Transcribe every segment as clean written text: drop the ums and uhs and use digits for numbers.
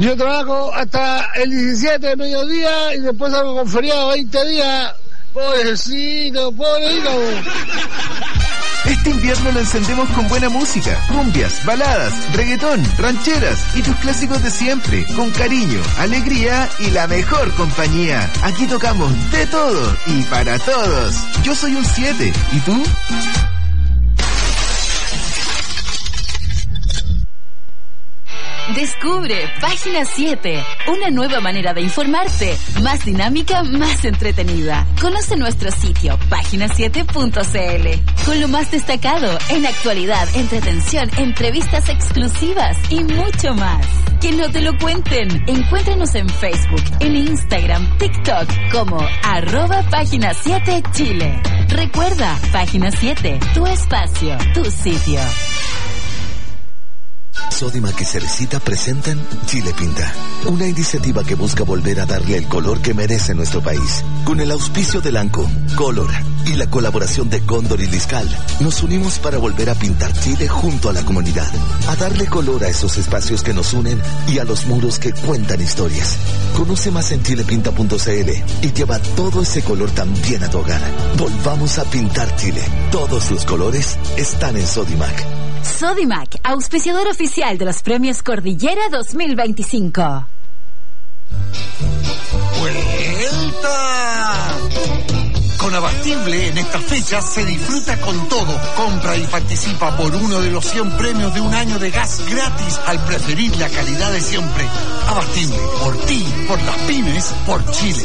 Yo trabajo hasta el 17 de mediodía y después salgo con feriado 20 días. Pobrecito. Este invierno lo encendemos con buena música, cumbias, baladas, reggaetón, rancheras y tus clásicos de siempre, con cariño, alegría y la mejor compañía. Aquí tocamos de todo y para todos. Yo soy un 7, ¿y tú? Descubre Página 7, una nueva manera de informarte, más dinámica, más entretenida. Conoce nuestro sitio, página7.cl, con lo más destacado en actualidad, entretención, entrevistas exclusivas y mucho más. Que no te lo cuenten. Encuéntranos en Facebook, en Instagram, TikTok como @Página 7 Chile. Recuerda, Página 7, tu espacio, tu sitio. Sodimac y Cerecita presentan Chile Pinta, una iniciativa que busca volver a darle el color que merece nuestro país. Con el auspicio de Lanco, Color y la colaboración de Cóndor y Liscal, nos unimos para volver a pintar Chile junto a la comunidad, a darle color a esos espacios que nos unen y a los muros que cuentan historias. Conoce más en chilepinta.cl y lleva todo ese color también a tu hogar. Volvamos a pintar Chile. Todos los colores están en Sodimac. Sodimac, auspiciador oficial de los premios Cordillera 2025. ¡Vuelta! Con Abastible en estas fechas se disfruta con todo. Compra y participa por uno de los 100 premios de un año de gas gratis al preferir la calidad de siempre. Abastible, por ti, por las pymes, por Chile.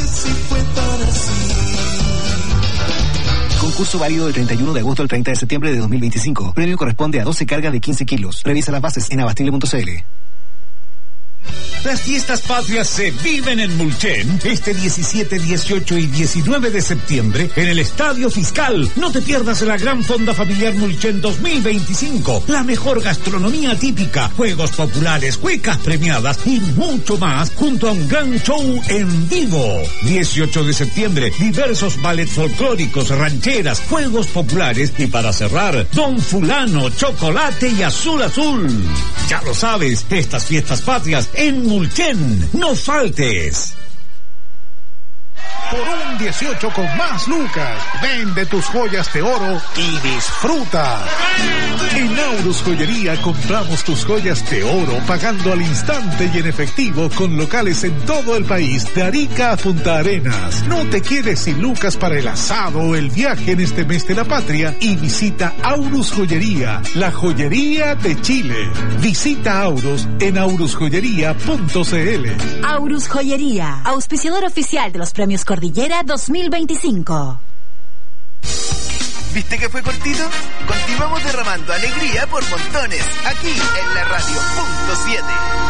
Concurso válido del 31 de agosto al 30 de septiembre de 2025. Premio corresponde a 12 cargas de 15 kilos. Revisa las bases en abastible.cl. Las fiestas patrias se viven en Mulchen este 17, 18 y 19 de septiembre en el Estadio Fiscal. No te pierdas la gran fonda familiar Mulchen 2025. La mejor gastronomía típica, juegos populares, cuecas premiadas y mucho más junto a un gran show en vivo. 18 de septiembre, diversos ballets folclóricos, rancheras, juegos populares y para cerrar, Don Fulano, Chocolate y Azul Azul. Ya lo sabes, estas fiestas patrias en Mulchen, no faltes. Por un 18 con más lucas, vende tus joyas de oro y disfruta. En Aurus Joyería compramos tus joyas de oro pagando al instante y en efectivo con locales en todo el país, de Arica a Punta Arenas. No te quedes sin lucas para el asado o el viaje en este mes de la patria y visita Aurus Joyería, la joyería de Chile. Visita Aurus en aurusjoyería.cl. Aurus Joyería, auspiciador oficial de los premios Cordillera 2025. ¿Viste que fue cortito? Continuamos derramando alegría por montones, aquí en la radio .7.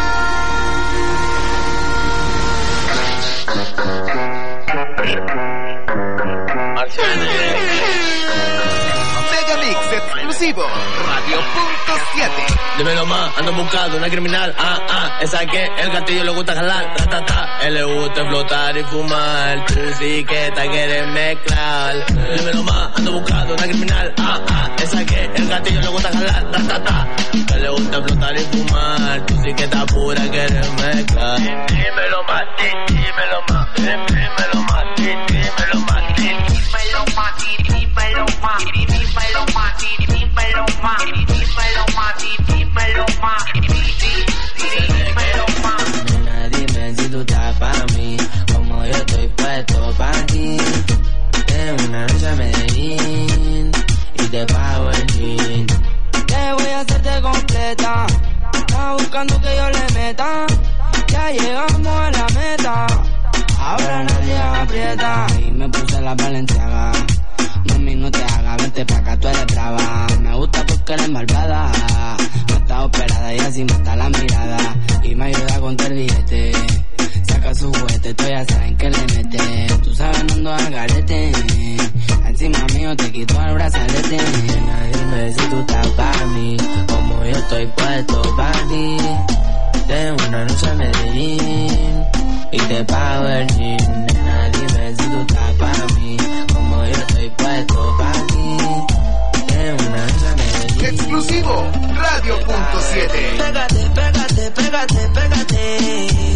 Megamix exclusivo, radio.7. Dímelo más, ando buscando una criminal, esa que el gatillo le gusta jalar, él le gusta explotar y fumar, tú sí que te quieres mezclar. Dímelo más, ando buscando una criminal, esa que el gatillo le gusta jalar, él le gusta explotar y fumar, tú sí que estás pura, quieres mezclar. Dímelo más, dímelo más, dímelo más, dímelo más, dímelo más, dímelo más, dímelo más, dímelo más, dímelo más, dímelo más, dímelo más. Nena, dime si tú estás para mí, como yo estoy puesto para ti. De una noche a Medellín y te pago el jean. Te voy a hacerte completa, estás buscando que yo le meta. Ya llegamos a la meta, ahora nadie aprieta. Y me puse la Balenciaga, mami no te hagas, vente pa' acá, tú eres brava. Me gusta porque eres malvada, no está operada y así mata la mirada. Y me ayuda a contar billete, saca su juguete, tú ya saben que le mete. Tú sabes no ando al garete, encima mío te quito el brazalete. Dime si tú estás para mí, como yo estoy puesto para ti. De una noche a Medellín y te pago el jean. Nena, dime si tú estás para mí, como yo estoy puesto para ti. De una noche a Medellín. Exclusivo, radio.7. Pégate, pégate, pégate, pégate.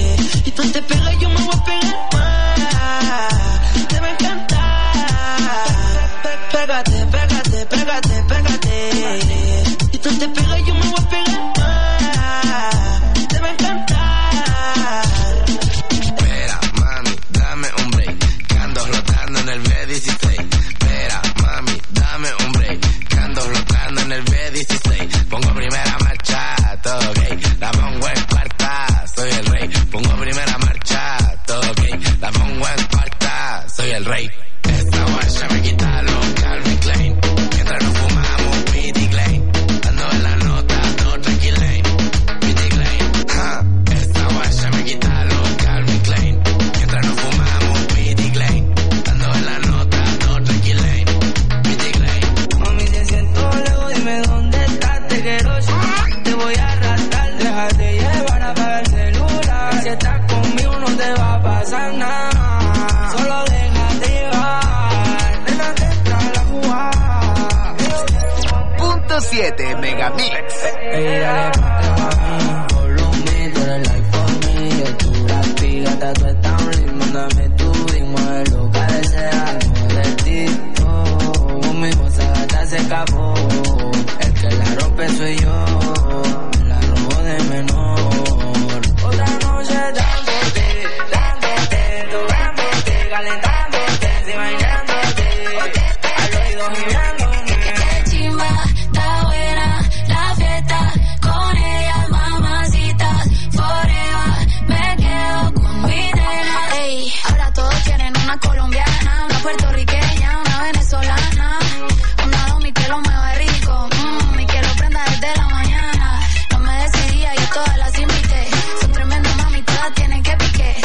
pégate, pégate, pégate. Si tú te pegas, yo me voy a pegar. Te va a encantar. Espera, mami, dame un break. Que ando flotando en el B16. Espera, mami, dame un break. Que ando flotando en el B16. Pongo primera marcha, todo gay. La pongo en cuarta, soy el rey. Pongo primera marcha, todo gay. La pongo en cuarta, soy el rey. Esta guacha me quita los Calvin Klein. Mientras nos fumamos Pity Klein. Ando en la nota, no tranquilain. Pity Klein. Esta guacha me quita los Calvin Klein. Mientras nos fumamos Pity Klein. Ando en la nota, no tranquilain. Pity Klein. Mami, te siento lejos, dime dónde estás, te quiero yo. Te voy a arrastrar, déjate llevar, apaga el celular. Si estás conmigo no te va a pasar nada. Solo déjate llevar, nena, te entra la jugada. Punto 7 Megamix. Ey, dale, mami, follow me, tú eres like for me. Tu rapigata, tú estás un ritmo, mándame tu ritmo, mueve lo que deseas, no de ti. Mi cosa gata se escapó, el que la rompe soy yo, la robo de menor. Otra noche dándote, tocándote, calentándote, encima bailándote, al oído gimiéndome. Qué chimba, está buena la fiesta, con ellas mamacitas, forever, me quedo con mi nena. Ey, ahora todos quieren una colombiana, una puertorriqueña, una venezolana, una domi que lo mueve rico, y que lo prenda desde la mañana. No me decidía, yo todas las invité, son tremendas mami, todas tienen que pique.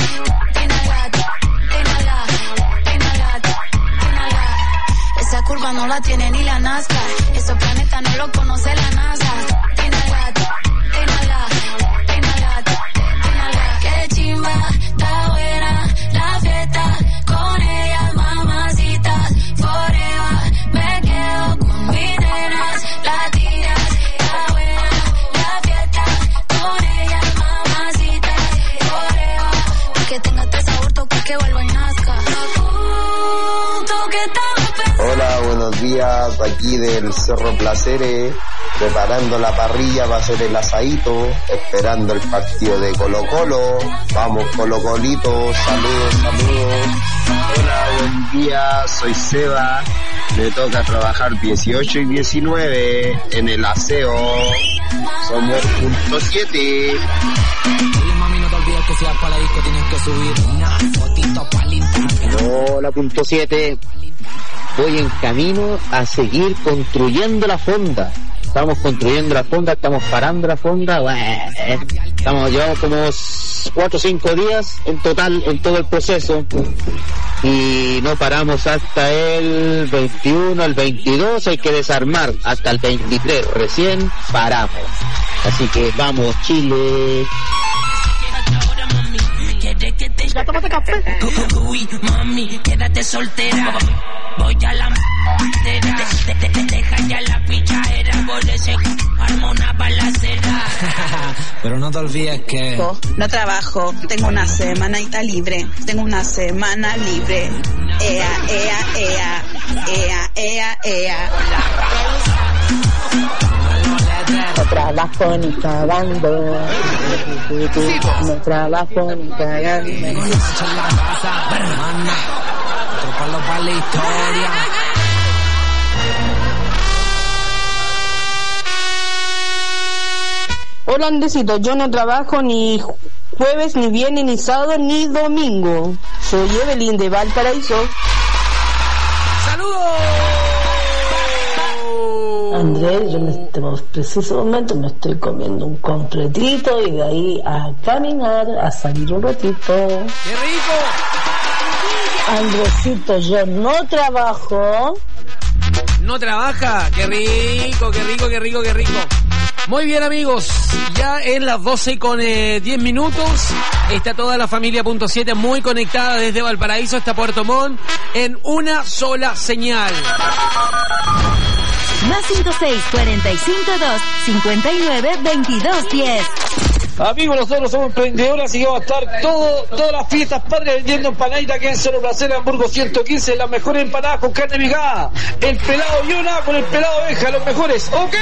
Esa curva no la tiene ni la NASCAR, esos planetas no lo conoce la NASA. Qué chimba, está buena la fiesta, con ellas mamacitas, forever, me quedo con mis nenas latinas. Está buena la fiesta, con ellas mamacitas, forever, que tenga este sabor, toque que vuelva y nazca. Toque estamos pensando. Hola, buenos días, aquí del Cerro Placeres, preparando la parrilla para hacer el asadito, esperando el partido de Colo Colo. Vamos Colo Colito, saludos, saludos. Hola, buen día, soy Seba, me toca trabajar 18 y 19 en el aseo. Somos punto 7. Oye, mami, no te olvides que si vas para la disco tienes que subir una fotito para limpiar. Hola, punto 7. Voy en camino a seguir construyendo la fonda. Estamos construyendo la fonda, estamos parando la fonda. Llevamos como 4 o 5 días en total en todo el proceso. Y no paramos hasta el 21, el 22, hay que desarmar hasta el 23, recién paramos. Así que vamos, Chile. ¿Ya tomaste café? Uy, mami, quédate soltera. Voy a la deja ya la pichadera. Por ese arma una balacera. Pero no te olvides que no trabajo, tengo una semanita libre. Tengo una semana libre. Ea, ea, ea. Ea, ea, ea. No trabajo ni cagando. No trabajo ni cagando. Para la historia. Hola, Andresito, yo no trabajo ni jueves, ni viernes, ni sábado, ni domingo. Soy Evelyn de Valparaíso. ¡Saludos! Andrés, yo en este preciso momento me estoy comiendo un completito y de ahí a caminar, a salir un ratito. ¡Qué rico! Andresito, yo no trabajo. ¿No trabaja? ¡Qué rico, qué rico, qué rico, qué rico! Muy bien, amigos, ya en las 12:10 está toda la familia Punto 7 muy conectada desde Valparaíso hasta Puerto Montt en una sola señal. Más 56 45 2 59 22 10. Amigos, nosotros somos emprendedores, así que vamos a estar todas las fiestas patrias vendiendo empanaditas aquí en Cerro Placer, Hamburgo 115, las mejores empanadas con carne picada. El pelado Yona con el pelado Oveja, los mejores. ¡Ok!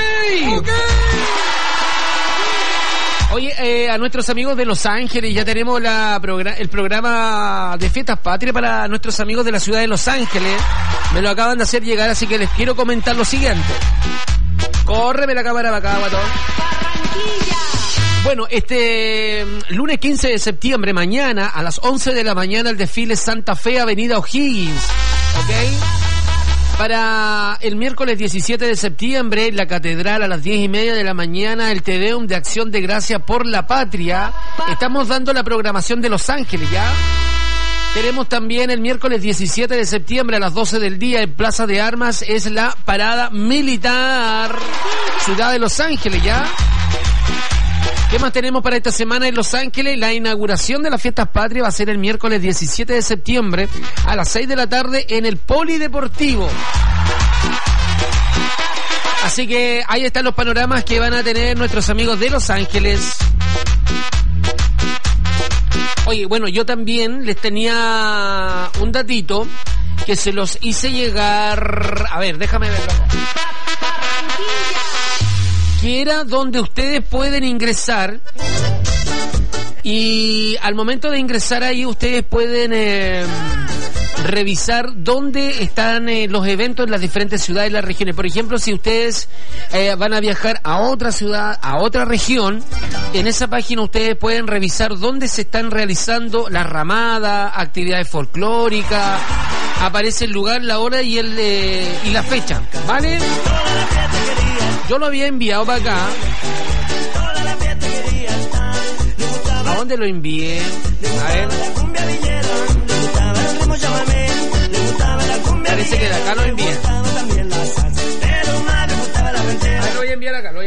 Oye, a nuestros amigos de Los Ángeles, ya tenemos el programa de fiestas patrias para nuestros amigos de la ciudad de Los Ángeles. Me lo acaban de hacer llegar, así que les quiero comentar lo siguiente. Córreme la cámara para acá, guatón. Bueno, lunes 15 de septiembre, mañana, a las 11 de la mañana, el desfile Santa Fe, Avenida O'Higgins, ¿ok? Para el miércoles 17 de septiembre, en la Catedral, a las 10:30 de la mañana, el Te Deum de Acción de Gracia por la Patria. Estamos dando la programación de Los Ángeles, ¿ya? Tenemos también el miércoles 17 de septiembre, a las 12 del día, en Plaza de Armas, es la Parada Militar, ciudad de Los Ángeles, ¿ya? ¿Qué más tenemos para esta semana en Los Ángeles? La inauguración de las fiestas patrias va a ser el miércoles 17 de septiembre a las 6 de la tarde en el Polideportivo. Así que ahí están los panoramas que van a tener nuestros amigos de Los Ángeles. Oye, bueno, yo también les tenía un datito que se los hice llegar. A ver, déjame verlo. Que era donde ustedes pueden ingresar y al momento de ingresar ahí ustedes pueden revisar dónde están los eventos en las diferentes ciudades y las regiones. Por ejemplo, si ustedes van a viajar a otra ciudad, a otra región, en esa página ustedes pueden revisar dónde se están realizando las ramadas, actividades folclóricas, aparece el lugar, la hora y la fecha, ¿vale? Yo lo había enviado para acá. ¿A dónde lo envié? A ver. Parece que de acá lo envié. Lo voy a enviar acá,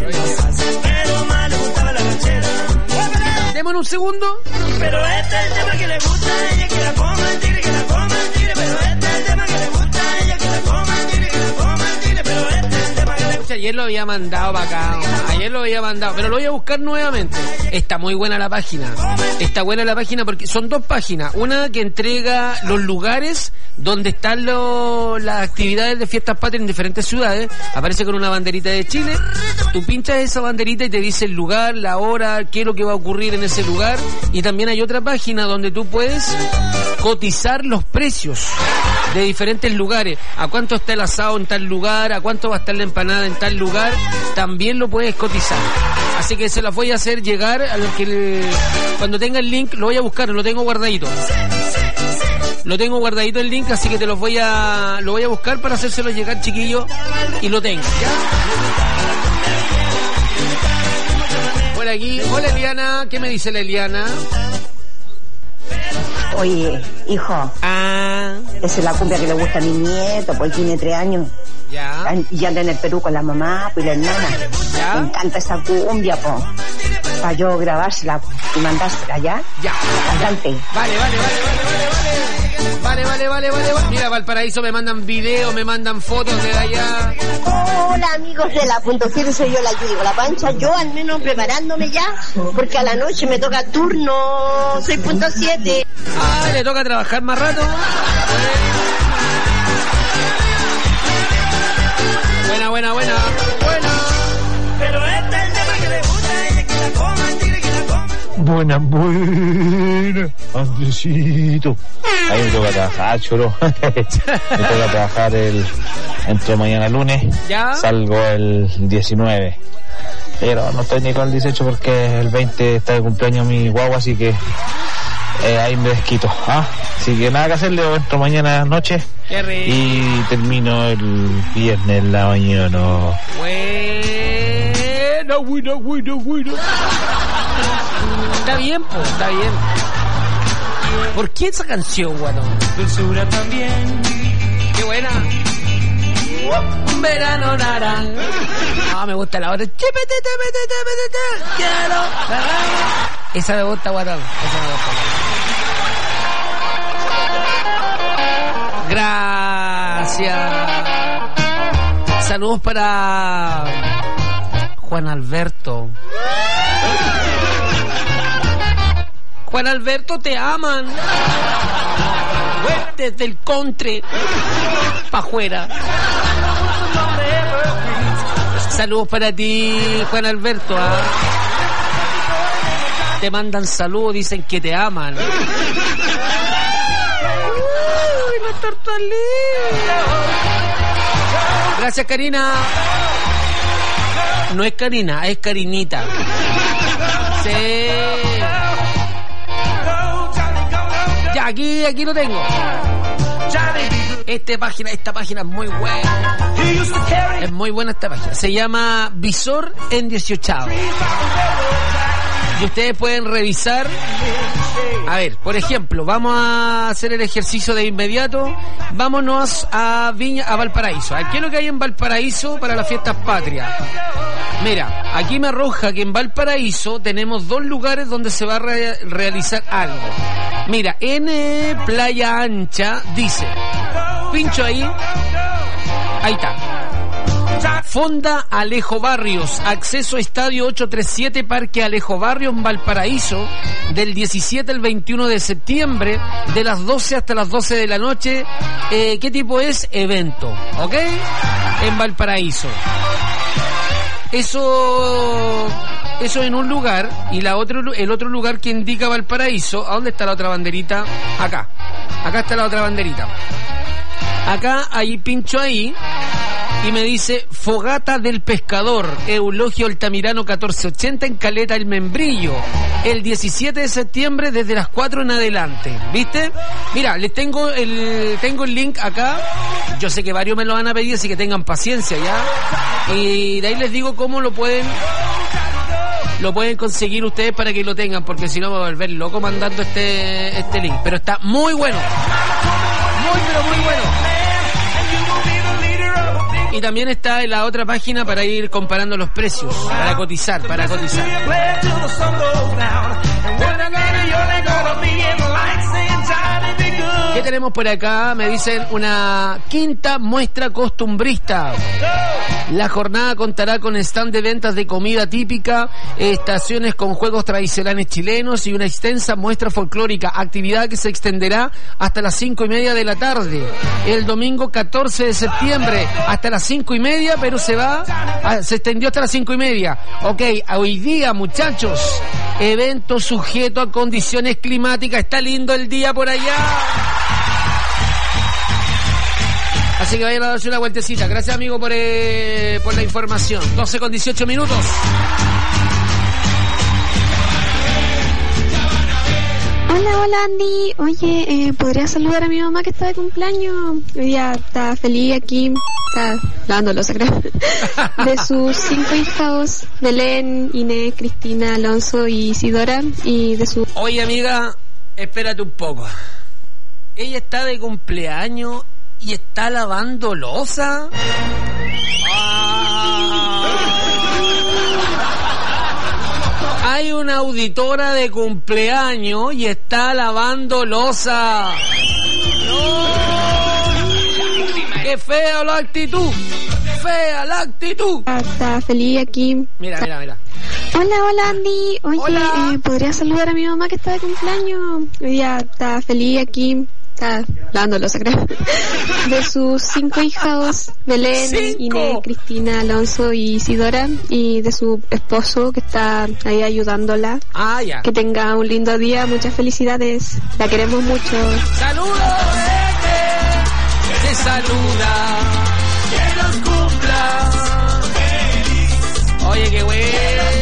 Démosle un segundo. Pero este es el tema que le gusta a ella, que la coma el tigre, que la coma el tigre. Pero este es el tema que le gusta a ella, que la coma el tigre, que la coma el tigre. Pero este es el tema que le gusta. Ayer lo había mandado para acá, pero lo voy a buscar nuevamente. Está muy buena la página. Está buena la página porque son dos páginas. Una que entrega los lugares donde están las actividades de fiestas patrias en diferentes ciudades. Aparece con una banderita de Chile. Tú pinchas esa banderita y te dice el lugar, la hora, qué es lo que va a ocurrir en ese lugar. Y también hay otra página donde tú puedes cotizar los precios de diferentes lugares. A cuánto está el asado en tal lugar, a cuánto va a estar la empanada en tal lugar. También lo puedes cotizar. Así que se las voy a hacer llegar a los que cuando tenga el link lo voy a buscar, lo tengo guardadito. Lo tengo guardadito el link, así que lo voy a buscar para hacérselo llegar, chiquillo, y lo tengo, ¿ya? Por aquí, hola Eliana, ¿qué me dice la Eliana? Oye, hijo, esa es la cumbia que le gusta a mi nieto, pues tiene 3 años. Ya. Y anda en el Perú con la mamá pues, y la hermana. Ya. Me encanta esa cumbia, po. Para yo grabársela y mandársela, ¿ya? Ya. Cantante. Vale. Mira, Valparaíso me mandan videos, me mandan fotos de allá. Hola amigos de la punto 7, soy yo la Judy con la Pancha. Yo al menos preparándome ya, porque a la noche me toca turno, soy punto 7. Le toca trabajar más rato. Buena. Pero este es el tema que le gusta a ella, que la coma el tigre, que la coma. Buena, Andresito. Ahí me toca trabajar, chulo. Me toca trabajar entro mañana lunes. ¿Ya? Salgo el 19. Pero no estoy ni con el 18 porque el 20 está de cumpleaños mi guagua, así que ahí me desquito. Así que nada que hacerle, entro mañana noche. Qué rico. Y termino el viernes en la mañana. Bueno. Está bien, pues, está bien. ¿Por qué esa canción, guatón? Dulzura también. Qué buena. Un verano naranja. No, me gusta la otra. Quiero. Esa me gusta, guatón. Gracias. Saludos para Juan Alberto. Juan Alberto, te aman. Desde el contre pa' afuera. Saludos para ti, Juan Alberto. Te mandan saludos, dicen que te aman. Uy, la tortolina. Gracias, Karina. No es Karina, es Karinita. Sí. Ya, aquí lo tengo. Esta página es muy buena. Es muy buena esta página. Se llama Visor en 18. Y ustedes pueden revisar. A ver, por ejemplo, vamos a hacer el ejercicio de inmediato. Vámonos a Valparaíso. ¿Qué es lo que hay en Valparaíso para las fiestas patrias? Mira, aquí me arroja que en Valparaíso tenemos 2 lugares donde se va a realizar algo. Mira, en Playa Ancha dice, pincho ahí está. Fonda Alejo Barrios, acceso Estadio 837, Parque Alejo Barrios en Valparaíso, del 17 al 21 de septiembre, de las 12 hasta las 12 de la noche. ¿Qué tipo es? Evento, ¿ok? En Valparaíso. Eso en un lugar, y el otro lugar que indica Valparaíso. ¿A dónde está la otra banderita? Acá está la otra banderita. Acá, ahí pincho ahí, y me dice Fogata del Pescador, Eulogio Altamirano 1480 en Caleta El Membrillo, el 17 de septiembre desde las 4 en adelante. ¿Viste? Mira, les tengo el link acá. Yo sé que varios me lo van a pedir, así que tengan paciencia ya. Y de ahí les digo cómo lo pueden conseguir ustedes para que lo tengan, porque si no me voy a volver loco mandando este link. Pero está muy bueno. Muy bueno. Y también está en la otra página para ir comparando los precios, para cotizar. ¿Qué tenemos por acá? Me dicen una quinta muestra costumbrista. La jornada contará con stand de ventas de comida típica, estaciones con juegos tradicionales chilenos y una extensa muestra folclórica, actividad que se extenderá hasta las 5:30 de la tarde. El domingo 14 de septiembre hasta las 5:30, pero se extendió hasta las 5:30. Ok, hoy día, muchachos, evento sujeto a condiciones climáticas. Está lindo el día por allá. Así que vayan a darse una vueltecita. Gracias, amigo, por la información. 12:18. Hola Andy, oye, ¿podrías saludar a mi mamá que está de cumpleaños? Hoy día está feliz aquí, está lavando losa, creo. De sus 5 hijos, Belén, Inés, Cristina, Alonso y Isidora, y de su... Oye, amiga, espérate un poco. Ella está de cumpleaños y está lavando losa. Hay una auditora de cumpleaños y está lavando losa. ¡No! ¡Qué fea la actitud! Está feliz aquí. Mira. Hola Andy, oye, ¿podrías saludar a mi mamá que está de cumpleaños? Hoy día está feliz aquí, está lavando losa, creo. De sus 5 hijos, Belén, Inés, Cristina, Alonso y Isidora, y de su esposo que está ahí ayudándola. Ya. Que tenga un lindo día, muchas felicidades, la queremos mucho. ¡Saludos! Se saluda, que nos cumpla. Oye, qué bueno.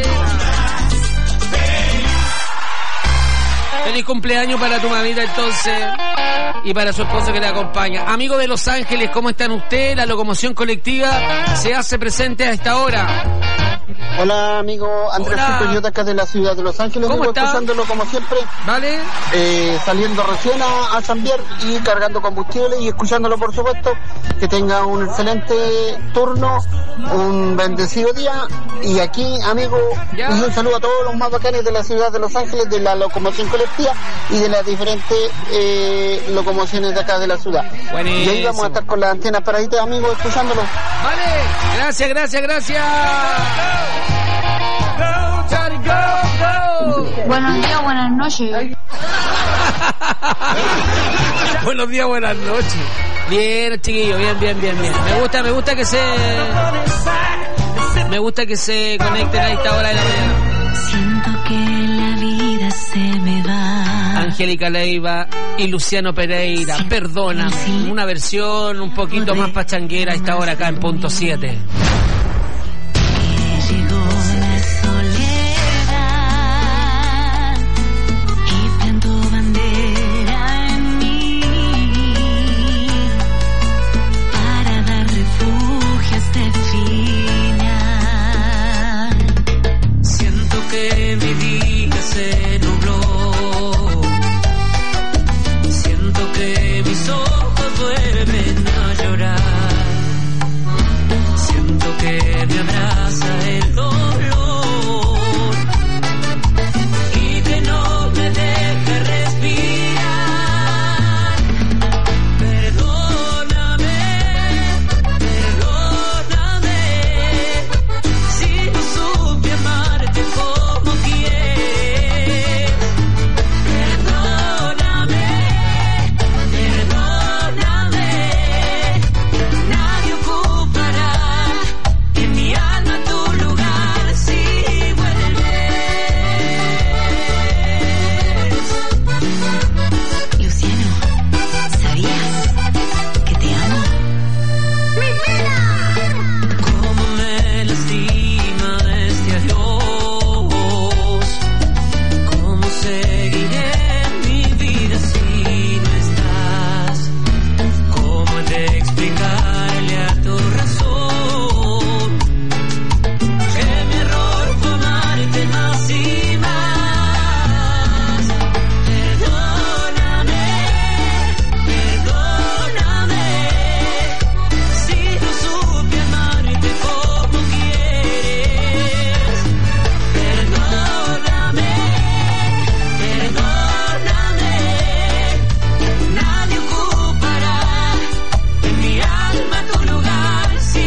Feliz cumpleaños para tu mamita entonces y para su esposo que le acompaña. Amigo de Los Ángeles, ¿cómo están ustedes? La locomoción colectiva se hace presente a esta hora. Hola, amigo Andrés Yo de acá de la ciudad de Los Ángeles. ¿Cómo está? Escuchándolo como siempre. Vale. Saliendo recién a San Bier y cargando combustible y escuchándolo, por supuesto. Que tenga un excelente turno, un bendecido día. Y aquí, amigo, un saludo a todos los más bacanes de la ciudad de Los Ángeles, de la locomoción colectiva y de las diferentes locomociones de acá de la ciudad. Buenísimo. Y ahí vamos a estar con las antenas paraditas, amigos, escuchándolo. Vale, gracias. Buenos días, buenas noches. Buenos días, buenas noches. Bien, chiquillo, bien. Me gusta que se conecten a esta hora de la mañana. Siento que la vida se me va. Angélica Leiva y Luciano Pereira, Perdona, una versión un poquito más pachanguera a esta hora acá en Punto 7. Llegó la soledad y plantó bandera en mí para dar refugio a este final. Siento que mi día se nubló. Siento que mis ojos vuelven a llorar. Siento que me abraza el dolor y que no me deja respirar. Perdóname si no supe amarte como quieres. Perdóname, nadie ocupará en mi alma tu lugar si vuelves. Luciano, ¿sabías que te amo? Cómo me lastima este adiós. Cómo seguiré mi vida si no estás. Cómo he de explicarle a tu razón que mi error fue amarte más y más. Perdóname si no supe amarte como quieres. Perdóname, nadie ocupará en mi alma tu lugar si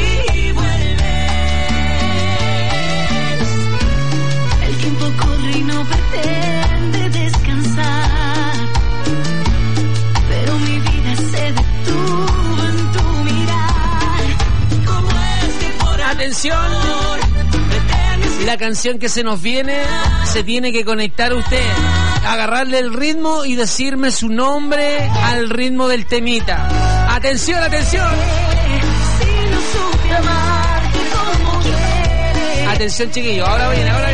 vuelves. El tiempo corre y no pretende descansar, pero mi vida se detuvo en tu mirar. ¿Cómo es que por Atención, la canción que se nos viene se tiene que conectar usted, agarrarle el ritmo y decirme su nombre al ritmo del temita. Atención. Si no supe amarte como quieres. Atención, chiquillo, ahora viene, mira.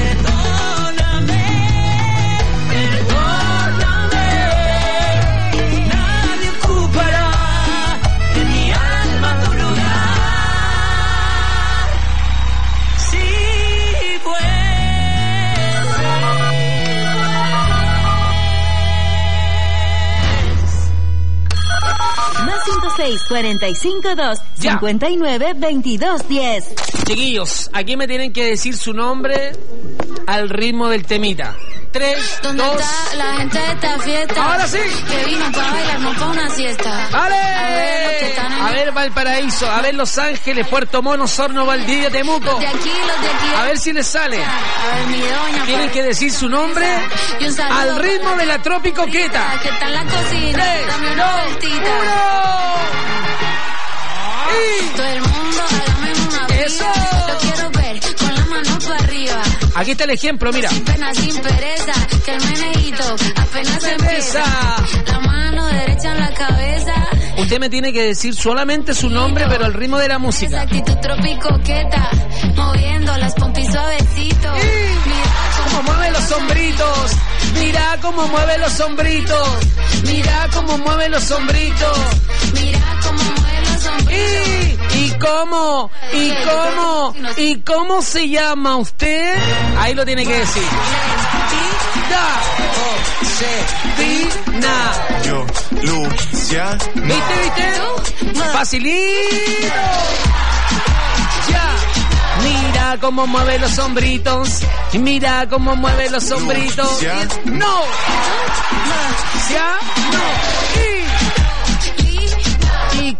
nadie ocupará en mi alma tu lugar si Más 56452592210. Chiquillos, aquí me tienen que decir su nombre al ritmo del temita. 3, ¿Dónde 2... está la gente de esta fiesta? ¡Ahora sí! Que vino para bailar, no para una siesta. ¡Vale! A ver Valparaíso, a ver Los Ángeles, Puerto Mono, Osorno, Valdivia, Temuco. los de aquí. A ver si les sale. A ver, mi doña. Tienen que decir su nombre Y un saludo al ritmo para de la Tropicoqueta. que está en la cocina. 3, Dame una 2, vueltita. 1. Todo el mundo, hágame una vida. ¡Eso! Lo quiero ver con la mano para arriba. Aquí está el ejemplo, mira. Sin pena, sin pereza, que el menejito apenas empieza. La mano derecha en la cabeza. Usted me tiene que decir solamente su nombre, pero al ritmo de la Esa música. actitud tropicoqueta, moviendo las pompis suavecito. Cómo mueve los hombritos. Mira cómo mueve los hombritos. Mira cómo mueve los hombritos. Mira cómo mueve los hombritos. ¿Y cómo se llama usted? Ahí lo tiene que decir. Josefina. Yo, Lucia. ¿Viste? Facilito. Ya. Mira cómo mueve los hombritos. Mira cómo mueve los hombritos. No. Ya. No. ¿Y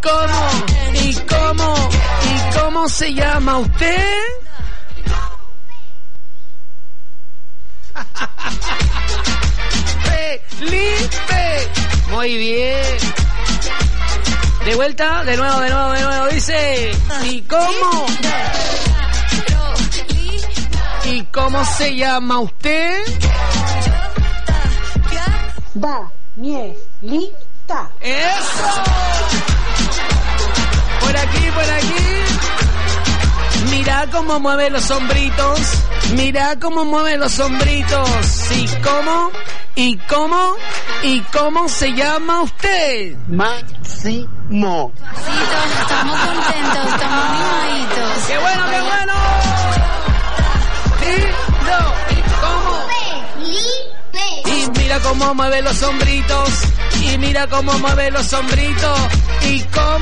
cómo se llama usted? Felipe. Muy bien. De vuelta, de nuevo, dice. ¿Y cómo? ¿Y cómo se llama usted? Danielita. ¡Eso! Por aquí. Mira cómo mueve los hombritos. Mira cómo mueve los hombritos. ¿Y cómo se llama usted? Máximo. Estamos contentos, estamos animaditos. ¡Qué bueno! Y mira cómo mueve los hombritos. Y mira cómo mueve los hombritos. ¿Y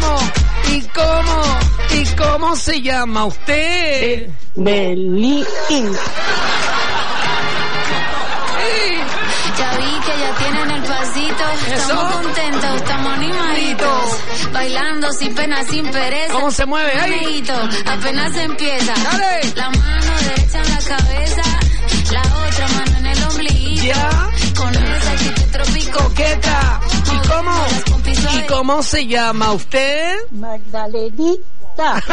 cómo se llama usted? Belín. Ya vi que ya tienen el pasito. Estamos contentos, estamos animaditos. Bailando sin pena, sin pereza. ¿Cómo se mueve ahí? Amiguito, apenas empieza. Dale. La mano derecha en la cabeza, la otra mano en el ombliguito. Ya. Con esa actitud tropical coqueta. ¿Y cómo se llama usted? Magdalenita.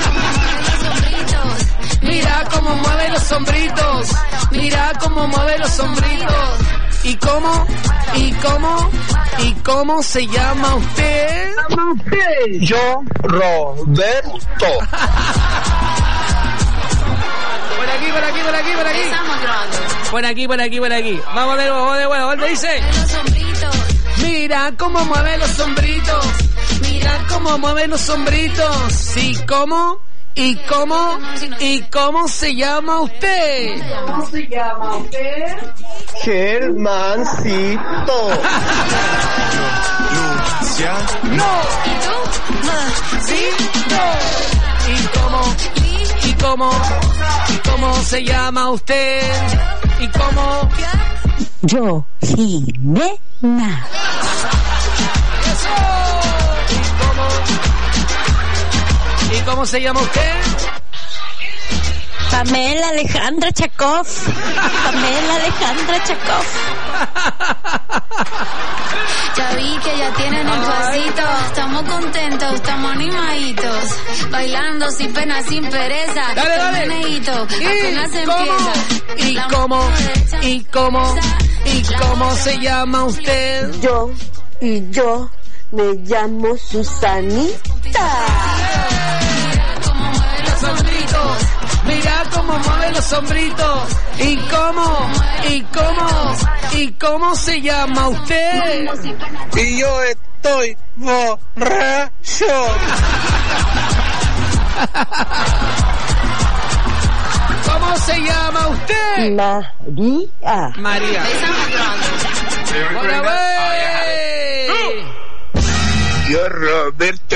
Mira cómo mueve los hombritos. Mira cómo mueve los hombritos. ¿Y cómo se llama usted? Yo, Roberto. Por aquí. Estamos grabando. Por aquí. Vamos de nuevo. ¿Dónde dice? Mira cómo mueve los hombritos. Mira cómo mueve los hombritos. ¿Y cómo se llama usted? Germancito. No. ¿Y tú? Sí. No. ¿Y cómo se llama usted? ¿Y cómo? Yo, Jimena. Eso. ¿Y cómo se llama usted? Pamela Alejandra Chakov. Ya vi que ya tienen el pasito. Estamos contentos, estamos animaditos. Bailando sin pena, sin pereza. Dale. Apenas empieza. ¿Y cómo se llama usted? Yo me llamo Susanita. Mira cómo mueve los hombritos. ¿Y cómo se llama usted? Y yo estoy borracho. ¿Cómo se llama usted? María. ¡Hola, güey! Yo, Roberto.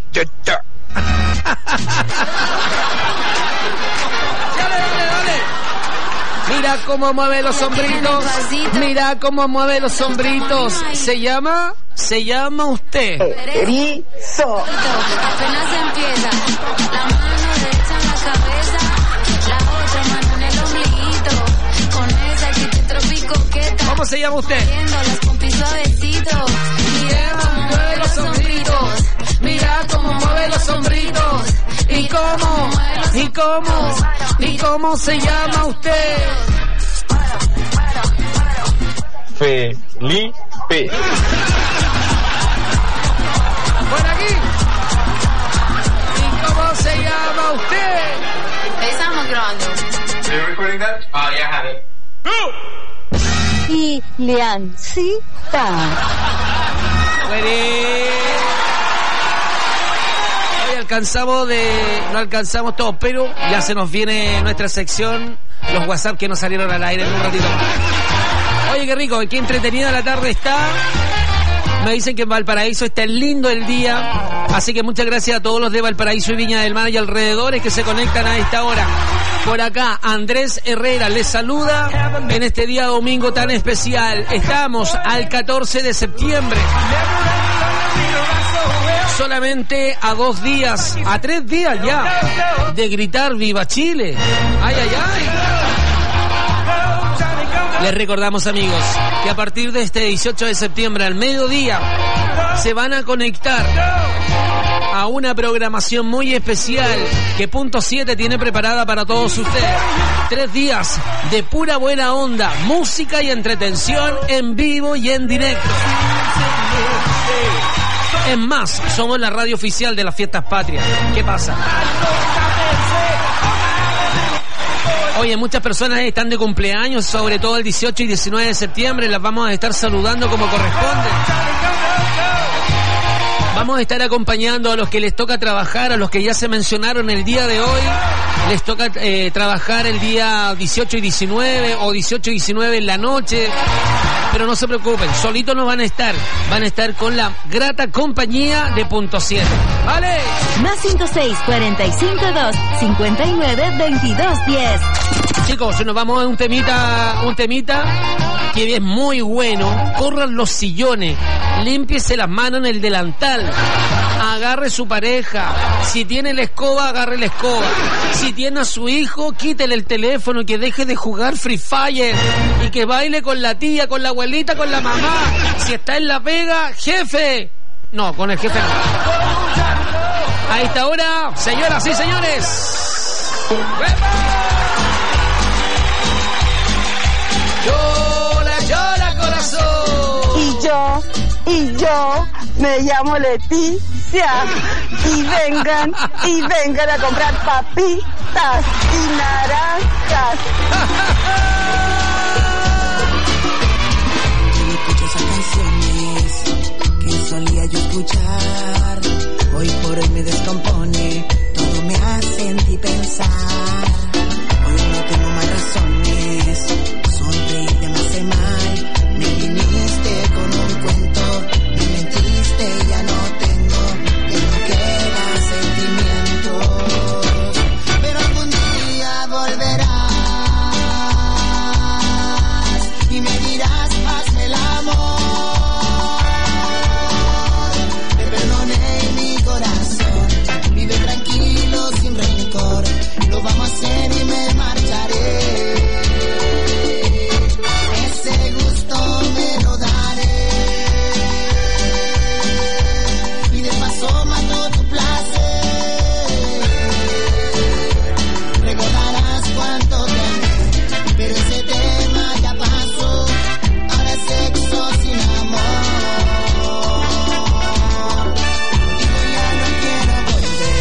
Dale. Mira cómo mueve los hombritos. Mira cómo mueve los hombritos. ¿Se llama usted? Erizo. Apenas empieza. La mano derecha en la cabeza, la otra mano en el ombliguito. Con esa actitud tropicoqueta. ¿Cómo se llama usted? Las pompis suavecitos. Mira cómo mueve los hombritos. Mira cómo mueve los hombritos. ¿Y cómo se llama usted? Felipe. Por aquí. ¿Y cómo se llama usted? Estamos grabando. Y Leancita. No alcanzamos todo, pero ya se nos viene nuestra sección, los WhatsApp que nos salieron al aire en un ratito. Oye, qué rico, qué entretenida la tarde está. Me dicen que en Valparaíso está lindo el día, así que muchas gracias a todos los de Valparaíso y Viña del Mar y alrededores que se conectan a esta hora. Por acá, Andrés Herrera les saluda en este día domingo tan especial. Estamos al 14 de septiembre. Solamente a 2 días, a 3 días ya, de gritar ¡Viva Chile! ¡Ay, ay, ay! Les recordamos, amigos, que a partir de este 18 de septiembre al mediodía se van a conectar a una programación muy especial que Punto 7 tiene preparada para todos ustedes. 3 días de pura buena onda, música y entretención en vivo y en directo. Es más, somos la radio oficial de las fiestas patrias. ¿Qué pasa? Oye, muchas personas están de cumpleaños, sobre todo el 18 y 19 de septiembre. Las vamos a estar saludando como corresponde. Vamos a estar acompañando a los que les toca trabajar, a los que ya se mencionaron el día de hoy. Les toca trabajar el día 18 y 19 o 18 y 19 en la noche. Pero no se preocupen, solitos no van a estar. Van a estar con la grata compañía de Punto 7. ¿Vale? Más 56-452 59-22-10. Chicos, nos vamos a un temita que es muy bueno. Corran los sillones, límpiese las manos en el delantal, agarre su pareja. Si tiene la escoba, agarre la escoba. Si tiene a su hijo, quítele el teléfono y que deje de jugar Free Fire y que baile con la tía, con la abuelita, con la mamá. Si está en la pega, jefe. No, con el jefe no. A esta hora, señoras y señores, llora corazón. Y yo me llamo Leticia. Y vengan a comprar papitas y naranjas. Escucho esas canciones que solía yo escuchar. Hoy por hoy me descompone, todo me hace en ti pensar. Hoy no tengo más razones, sonreír ya me hace mal. Me viniste con un cuento, me mentiste, ya no tengo, ya no quedan sentimientos. Pero algún día volverás y me dirás, hazme el amor. Te perdoné mi corazón, vive tranquilo sin rencor. Lo vamos a hacer y me marcharé. Ese gusto me lo daré. Y de paso mato tu placer. Recordarás cuánto te amé, pero ese tema ya pasó. Ahora es sexo sin amor. Contigo ya no quiero volver.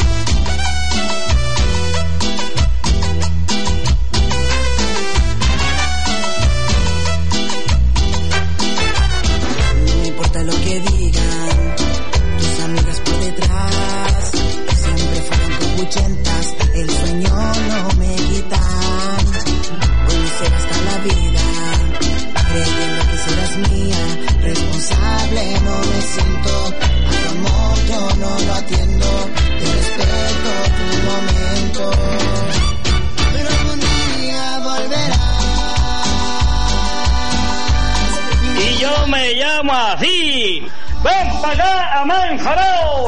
No me importa lo que digan tus amigas por detrás, siempre fueron copuchentas, el sueño no me quitan. Voy a ser hasta la vida, creyendo que serás mía, responsable no me siento. A tu amor yo no lo atiendo, te respeto tu momento. Pero algún día volverás. Y yo me llamo así. ¡Ven para acá a Manjarao!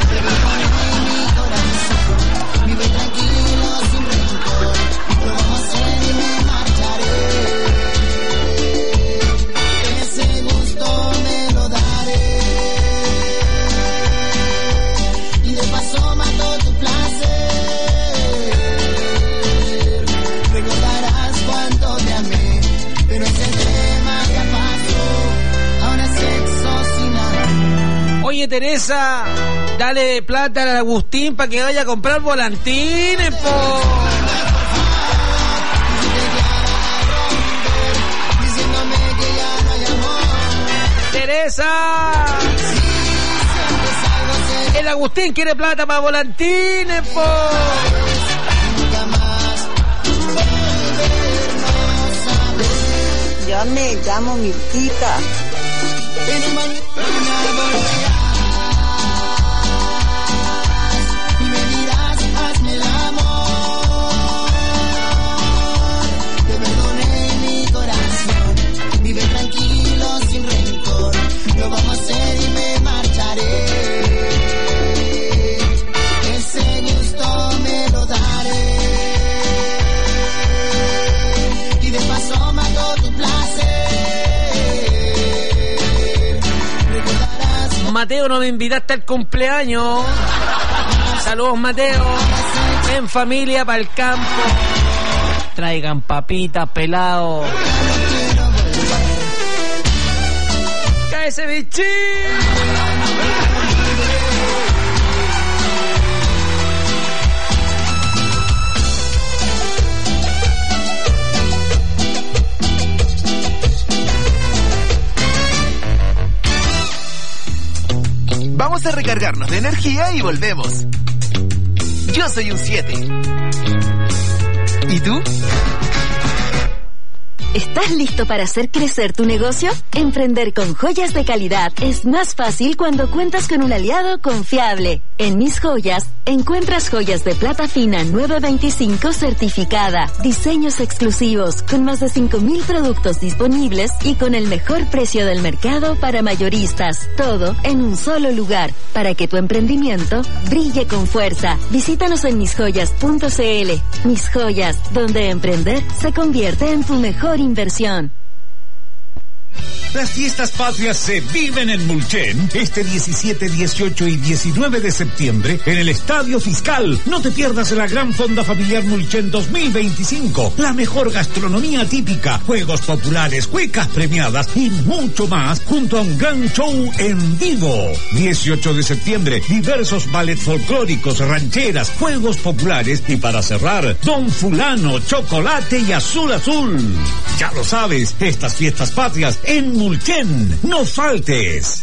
Vive tranquilo sin rencor, lo vamos a hacer y me marcharé. Ese gusto me lo daré. Y de paso mato tu placer. Recordarás cuánto te amé, pero ese tema ya pasó. Ahora es sexo sin amor. Oye, Teresa, dale plata al Agustín para que vaya a comprar volantines, po. Diciéndome que ya no hay amor. Teresa, el Agustín quiere plata para volantines, po. Nunca más volvernos a ver. Yo me llamo Mirtita. Pero mañana volverás y me dirás, hazme el amor. Te perdoné mi corazón, vive tranquilo sin rencor. Lo vamos a hacer y me marcharé. Ese gusto me lo daré. Y de paso mato tu Mateo, no me invitaste al cumpleaños. Saludos, Mateo. En familia para el campo. Traigan papitas, pelado. ¡Cae ese bichín! Vamos a recargarnos de energía y volvemos. Yo soy un 7. ¿Y tú? ¿Estás listo para hacer crecer tu negocio? Emprender con joyas de calidad es más fácil cuando cuentas con un aliado confiable. En Mis Joyas, encuentras joyas de plata fina 925 certificada, diseños exclusivos, con más de 5,000 productos disponibles y con el mejor precio del mercado para mayoristas. Todo en un solo lugar, para que tu emprendimiento brille con fuerza. Visítanos en misjoyas.cl. Mis Joyas, donde emprender se convierte en tu mejor inversión. Las fiestas patrias se viven en Mulchen este 17, 18 y 19 de septiembre en el Estadio Fiscal. No te pierdas la gran fonda familiar Mulchen 2025. La mejor gastronomía típica, juegos populares, cuecas premiadas y mucho más junto a un gran show en vivo. 18 de septiembre, diversos ballet folclóricos, rancheras, juegos populares y para cerrar, Don Fulano, Chocolate y Azul Azul. Ya lo sabes, estas fiestas patrias en Mulchen, no faltes.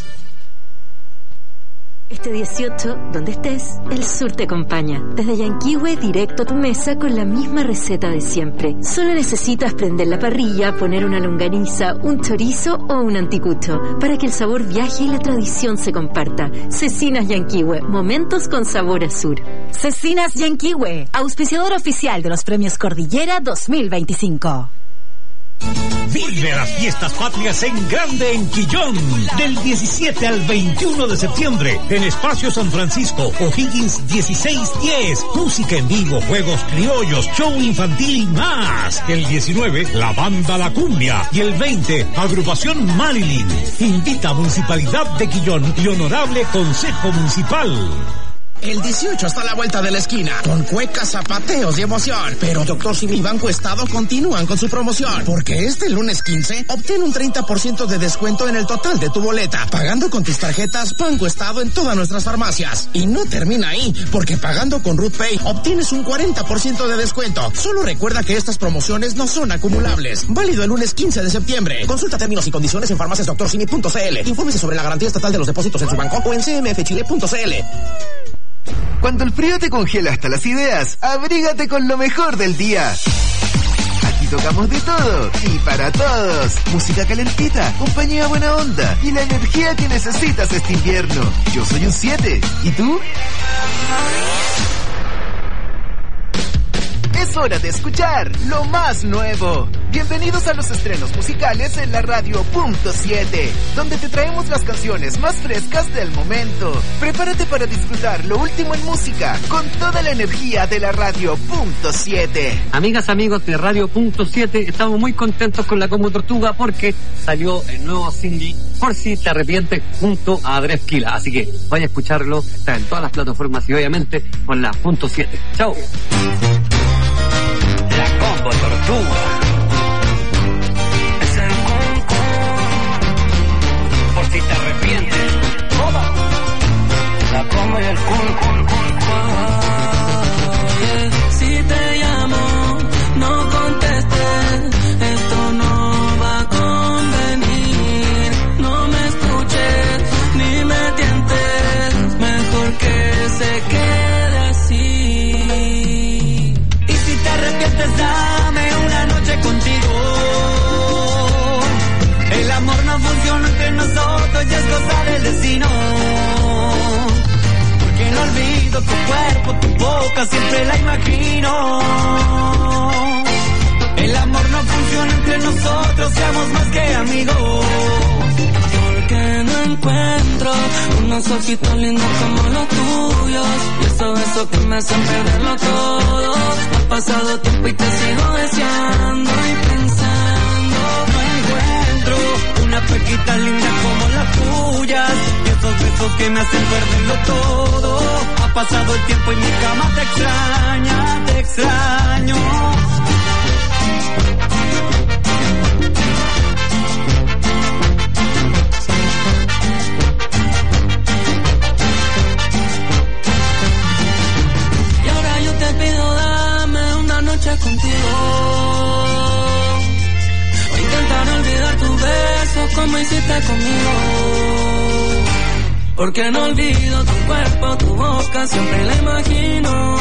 Este 18, donde estés, el sur te acompaña. Desde Yanquihue directo a tu mesa con la misma receta de siempre. Solo necesitas prender la parrilla, poner una longaniza, un chorizo o un anticucho, para que el sabor viaje y la tradición se comparta. Cecinas Yanquihue, momentos con sabor a sur. Cecinas Yanquihue, auspiciador oficial de los premios Cordillera 2025. Vive las fiestas patrias en grande en Quillón, del 17 al 21 de septiembre, en Espacio San Francisco, O'Higgins 1610, música en vivo, juegos criollos, show infantil y más. El 19, la banda La Cumbia, y el 20, agrupación Marilyn. Invita a Municipalidad de Quillón y Honorable Consejo Municipal. El 18 está a la vuelta de la esquina, con cuecas, zapateos y emoción. Pero Dr. Simi y Banco Estado continúan con su promoción, porque este lunes 15 obtiene un 30% de descuento en el total de tu boleta, pagando con tus tarjetas Banco Estado en todas nuestras farmacias. Y no termina ahí, porque pagando con Ruth Pay obtienes un 40% de descuento. Solo recuerda que estas promociones no son acumulables. Válido el lunes 15 de septiembre. Consulta términos y condiciones en farmaciasdrsimi.cl. Infórmese sobre la garantía estatal de los depósitos en su banco o en cmfchile.cl. Cuando el frío te congela hasta las ideas, abrígate con lo mejor del día. Aquí tocamos de todo y para todos. Música calentita, compañía buena onda y la energía que necesitas este invierno. Yo soy un 7. ¿Y tú? Es hora de escuchar lo más nuevo. Bienvenidos a los estrenos musicales en la radio Punto 7, donde te traemos las canciones más frescas del momento. Prepárate para disfrutar lo último en música con toda la energía de la radio Punto 7. Amigas, amigos de Radio Punto 7, estamos muy contentos con la Como Tortuga porque salió el nuevo single Por Si Te Arrepientes junto a Andrés Quila. Así que vaya a escucharlo, está en todas las plataformas y obviamente con la Punto 7. Chao. La Combo Tortuga. Es el Conco. Por si te arrepientes. La Combo y el Conco. Si te llamo, no contestes. Esto no va a convenir. No me escuches ni me tientes. Mejor que se quede así. Y si te arrepientes, dame una noche contigo. El amor no funciona entre nosotros y es cosa del destino. Porque no olvido tu cuerpo, tu boca, siempre la imagino. El amor no funciona entre nosotros, seamos más que amigos. Porque no encuentro unos ojitos lindos como los tuyos. Y esos besos que me hacen perderlo todo. Ha pasado tiempo y te sigo deseando y pensando. No encuentro una pequita linda como las tuyas. Y esos besos que me hacen perderlo todo. Ha pasado el tiempo y mi cama te extraña, te extraño. Y ahora yo te pido, dame una noche contigo. Voy a intentar olvidar tus besos como hiciste conmigo. Porque no olvido tu cuerpo, tu boca, siempre la imagino.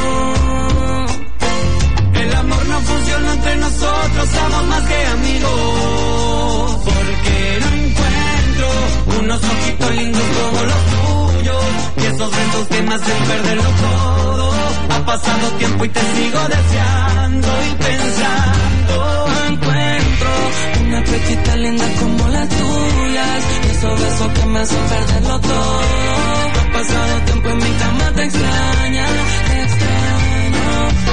El amor no funciona entre nosotros, somos más que amigos. Porque no encuentro unos ojitos lindos como los tuyos, y esos besos que me hacen perderlo todo. Ha pasado tiempo y te sigo deseando y pensando. Encuentro una pechita linda como las tuyas, y esos besos que me hacen perderlo todo. Ha pasado tiempo en mi cama, te extraña, te extraño.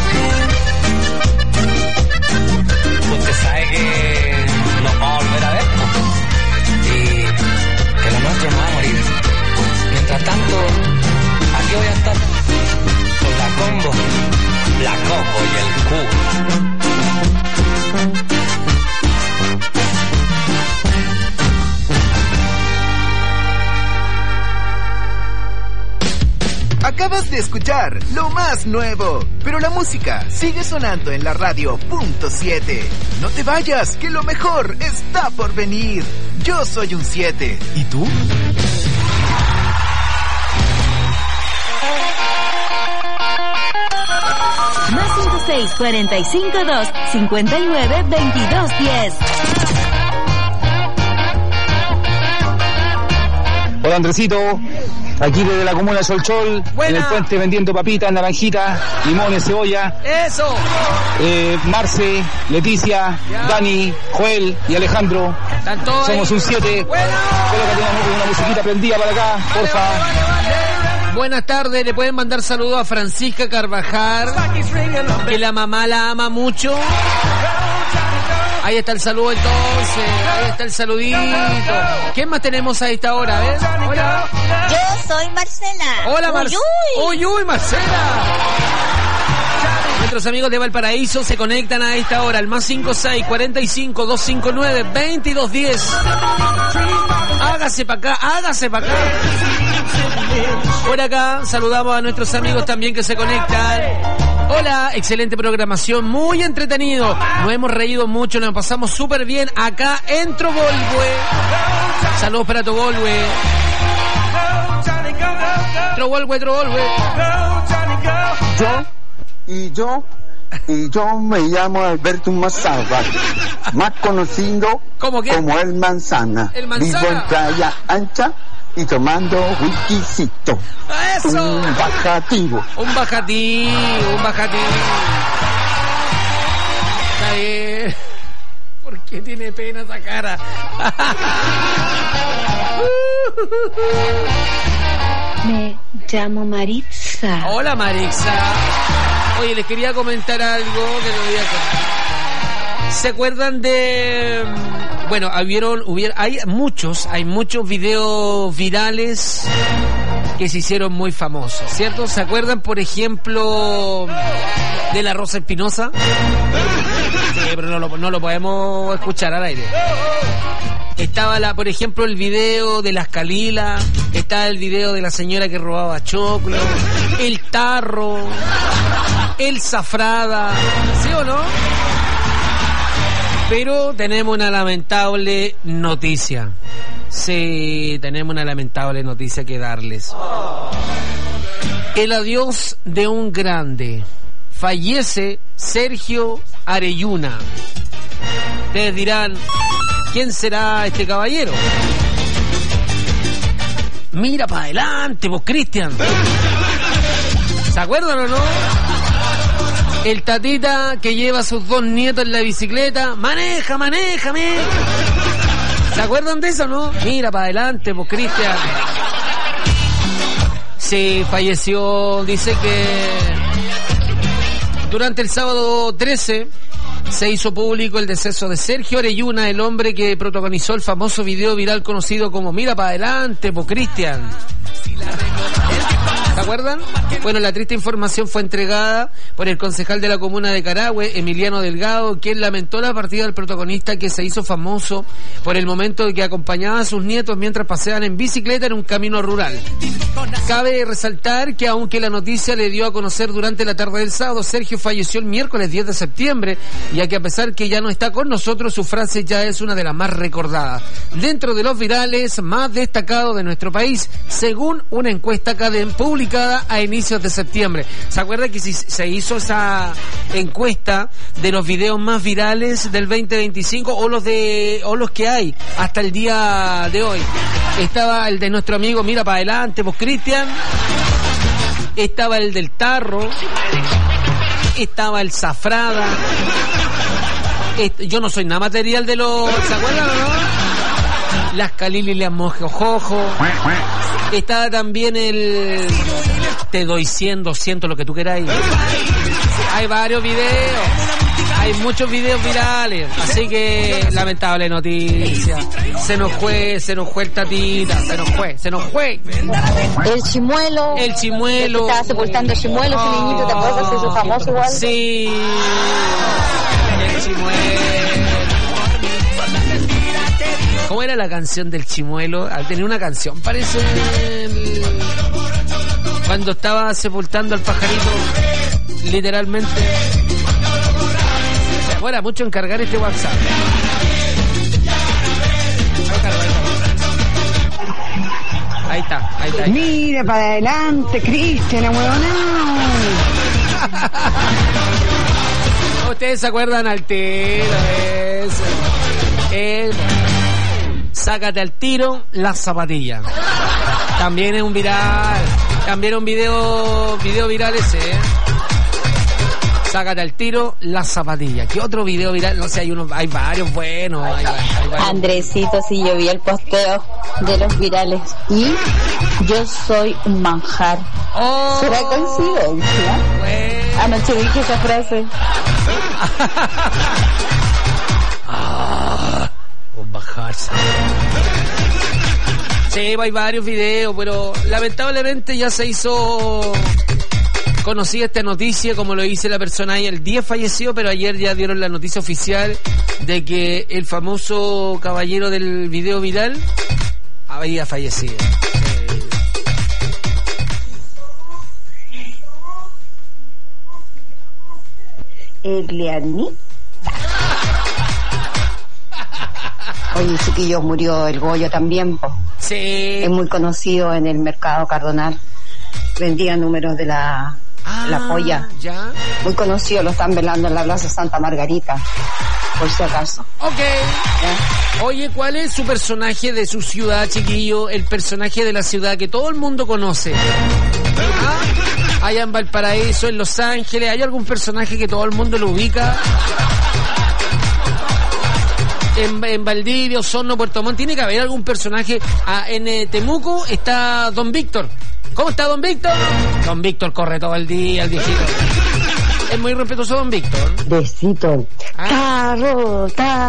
Usted sabe que nos vamos a volver a ver, ¿no? Y que lo nuestro no va a morir. Mientras tanto, aquí voy a estar con la combo y el Q. Acabas de escuchar lo más nuevo, pero la música sigue sonando en la radio .7. No te vayas, que lo mejor está por venir. Yo soy un 7. ¿Y tú? Más 56-45-2-59-22-10. Hola Andresito, aquí desde la comuna de Solchol, en el puente vendiendo papitas, naranjitas, limones, cebolla. ¡Eso! Marce, Leticia, Dani, Joel y Alejandro. Somos un 7. Colócate una musiquita prendida para acá, porfa. Buenas tardes, le pueden mandar saludos a Francisca Carvajal, que la mamá la ama mucho. Ahí está el saludo entonces, ahí está el saludito. ¿Quién más tenemos a esta hora? ¿Ves? Hola. Yo soy Marcela. Hola Marcela. Uy, Marcela. Nuestros amigos de Valparaíso se conectan a esta hora al más 56-45-259-2210. Hágase para acá. Por acá saludamos a nuestros amigos también que se conectan. Hola, excelente programación, muy entretenido. Nos hemos reído mucho, nos pasamos súper bien acá en Trovolwe. Saludos para Trovolwe. Trovolwe. Yo me llamo Alberto Mazaba, más conocido como el Manzana. Vivo en Playa Ancha y tomando whiskycito. ¡Eso! Un bajativo. Está bien. ¿Por qué tiene pena esa cara? Me llamo Maritza. Hola Maritza. Oye, les quería comentar algo que no había contado. ¿Se acuerdan de...? Bueno, hay muchos videos virales que se hicieron muy famosos, ¿cierto? ¿Se acuerdan, por ejemplo, de la Rosa Espinosa? Sí, pero no lo podemos escuchar al aire. Estaba por ejemplo, el video de las Calila, estaba el video de la señora que robaba choclo, el tarro, el zafrada, ¿sí o no? Pero tenemos una lamentable noticia. Sí, tenemos una lamentable noticia que darles. El adiós de un grande. Fallece Sergio Arelluna. Ustedes dirán, ¿quién será este caballero? Mira para adelante, vos, Cristian. ¿Se acuerdan o no? El tatita que lleva a sus dos nietos en la bicicleta. Maneja. ¿Se acuerdan de eso, no? Mira para adelante, pues, Cristian. Sí, falleció. Dice que durante el sábado 13 se hizo público el deceso de Sergio Arelluna, el hombre que protagonizó el famoso video viral conocido como Mira para adelante, pues, Cristian. ¿Se acuerdan? Bueno, la triste información fue entregada por el concejal de la comuna de Carahue, Emiliano Delgado, quien lamentó la partida del protagonista que se hizo famoso por el momento de que acompañaba a sus nietos mientras paseaban en bicicleta en un camino rural. Cabe resaltar que aunque la noticia le dio a conocer durante la tarde del sábado, Sergio falleció el miércoles 10 de septiembre, ya que a pesar que ya no está con nosotros, su frase ya es una de las más recordadas dentro de los virales más destacados de nuestro país, según una encuesta publicada a inicios de septiembre. ¿Se acuerda que se hizo esa encuesta de los videos más virales del 2025 o los que hay hasta el día de hoy? Estaba el de nuestro amigo Mira para adelante, pues Cristian, estaba el del tarro, estaba el Zafrada, yo no soy nada material de los, ¿se acuerdan o no? Las Calili y las Mojojojo. Estaba también el Te doy 100, 200, lo que tú queráis. Hay varios videos, hay muchos videos virales, así que lamentable noticia. Se nos fue el tatita, se nos fue. El chimuelo. El chimuelo. Estaba sepultando el chimuelo, ese niñito, ¿te acuerdas? Se hizo famoso igual. Sí. El chimuelo. ¿Cómo era la canción del chimuelo? Tenía una canción, parece, cuando estaba sepultando al pajarito, literalmente. Se demora mucho en cargar este WhatsApp. Ahí está. Mira para adelante, Cristian, huevonao. ¿Ustedes se acuerdan al tiro? Sácate al tiro las zapatillas. También es un viral. También un video viral ese, Sácate al tiro las zapatillas. ¿Qué otro video viral? No sé, hay varios buenos. Hay varios. Andresito, sí, yo vi el posteo de los virales. Y yo soy un manjar. ¿Será coincidencia? Bueno. Anoche dije esa frase. Un manjar. Sí, hay varios videos, pero lamentablemente ya se hizo conocida esta noticia, como lo dice la persona ahí. El 10 falleció, pero ayer ya dieron la noticia oficial de que el famoso caballero del video viral había fallecido. Egliani. Oye, chiquillos, murió el Goyo también, po. Sí. Es muy conocido en el mercado Cardonal. Vendía números de la polla. ¿Ya? Muy conocido, lo están velando en la Plaza Santa Margarita, por si acaso. Ok. ¿Ya? Oye, ¿cuál es su personaje de su ciudad, chiquillo? El personaje de la ciudad que todo el mundo conoce. Allá en Valparaíso, en Los Ángeles, ¿hay algún personaje que todo el mundo lo ubica? En Valdivia, Osorno, Puerto Montt, tiene que haber algún personaje. En Temuco está Don Víctor. ¿Cómo está Don Víctor? Don Víctor corre todo el día, el viejito. Es muy respetuoso Don Víctor. Besito. Tarro.